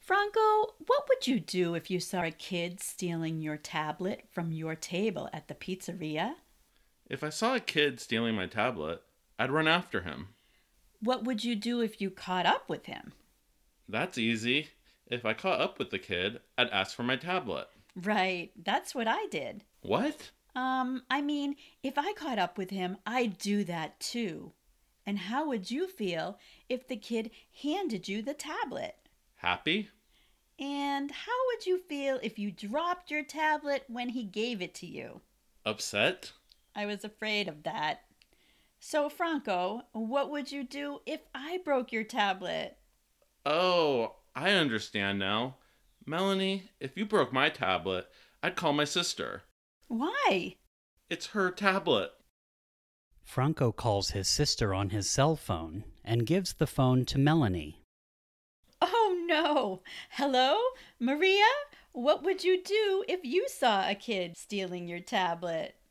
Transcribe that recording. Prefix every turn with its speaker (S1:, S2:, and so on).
S1: Franco, what would you do if you saw a kid stealing your tablet from your table at the pizzeria?
S2: If I saw a kid stealing my tablet, I'd run after him.
S1: What would you do if you caught up with him?
S2: That's easy. If I caught up with the kid, I'd ask for my tablet.
S1: Right, that's what I did.
S2: What?
S1: If I caught up with him, I'd do that too. And how would you feel if the kid handed you the tablet?
S2: Happy?
S1: And how would you feel if you dropped your tablet when he gave it to you?
S2: Upset?
S1: I was afraid of that. So, Franco, what would you do if I broke your tablet?
S2: Oh, I understand now. Melanie, if you broke my tablet, I'd call my sister.
S1: Why?
S2: It's her tablet.
S3: Franco calls his sister on his cell phone and gives the phone to Melanie.
S1: Oh no! Hello? Maria? What would you do if you saw a kid stealing your tablet?